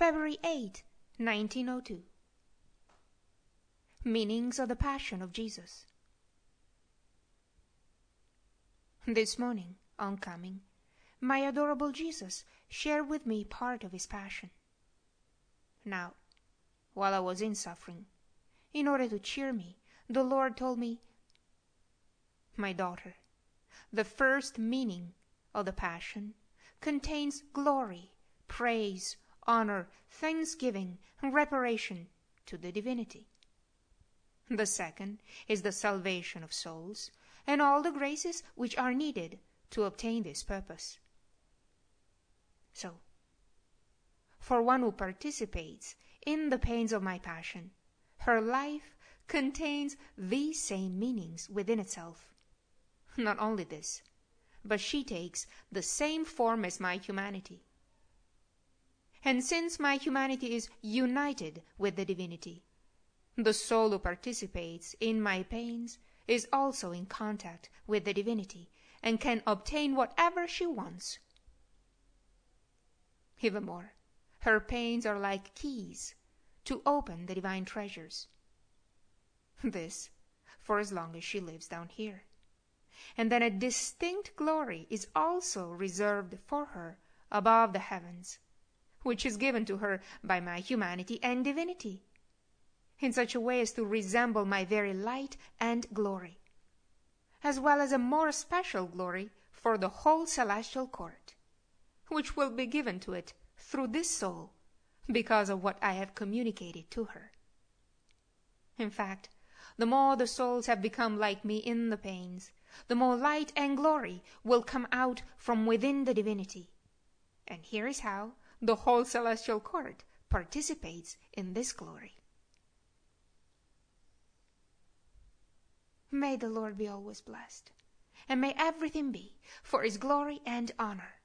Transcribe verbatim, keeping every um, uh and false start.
February eighth, nineteen oh two. Meanings of the Passion of Jesus. This morning, on coming, my adorable Jesus shared with me part of his passion. Now, while I was in suffering, in order to cheer me, the Lord told me, "My daughter, the first meaning of the Passion contains glory, praise, honor, thanksgiving, and reparation to the divinity. The second is the salvation of souls, and all the graces which are needed to obtain this purpose." So, for one who participates in the pains of my passion, her life contains these same meanings within itself. Not only this, but she takes the same form as my humanity. And since my humanity is united with the divinity, the soul who participates in my pains is also in contact with the divinity and can obtain whatever she wants. Even more, her pains are like keys to open the divine treasures. This for as long as she lives down here. And then a distinct glory is also reserved for her above the heavens, which is given to her by my humanity and divinity, in such a way as to resemble my very light and glory, as well as a more special glory for the whole celestial court, which will be given to it through this soul, because of what I have communicated to her. In fact, the more the souls have become like me in the pains, the more light and glory will come out from within the divinity. And here is how the whole celestial court participates in this glory. May the Lord be always blessed, and may everything be for his glory and honor.